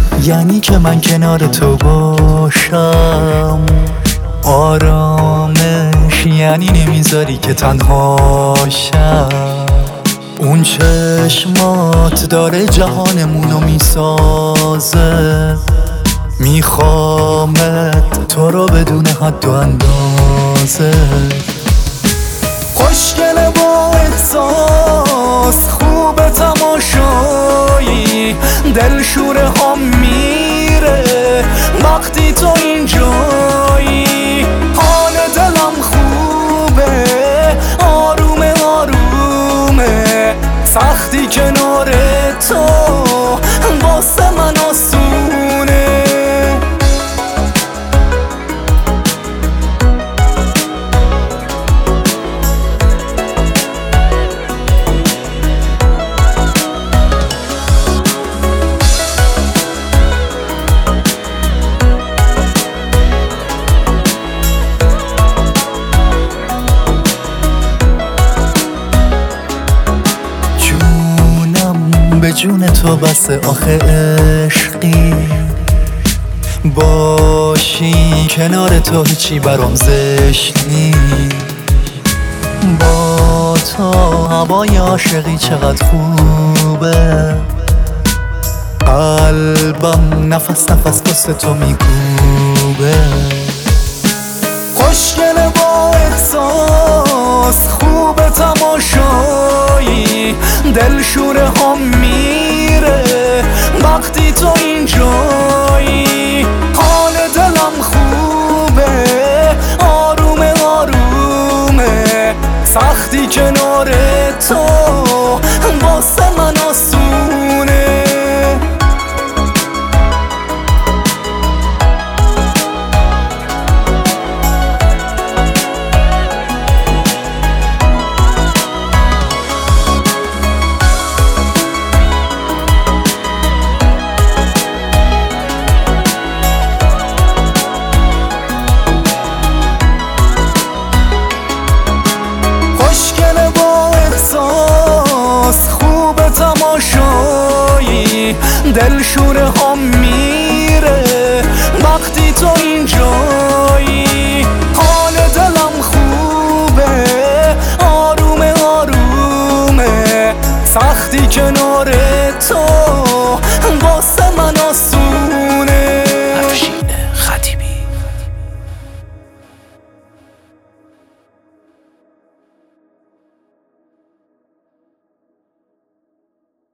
یعنی که من کنار تو باشم آرامش، یعنی نمیذاری که تنهاشم. اون چشمات داره جهانمونو میسازه، میخوامت تو رو بدون حد و اندازه. خوشگله با احساس، خوب تماشایی، دلشوره ها میره وقتی تو اینجایی. حال دلم خوبه، آرومه آرومه، سختی کنار تو واسه من آسونه. به جون تو بس آخه عشقی، باشی کنار تو هیچی برام زشت نی. با تو هوای عاشقی چقدر خوبه، قلبم نفس نفس واسه تو میکوبه. خوشگله با احساس، خوب تماشایی، دلشوره ها میره وقتی تو اینجایی. حال دلم خوبه، آرومه آرومه، سختی کنار تو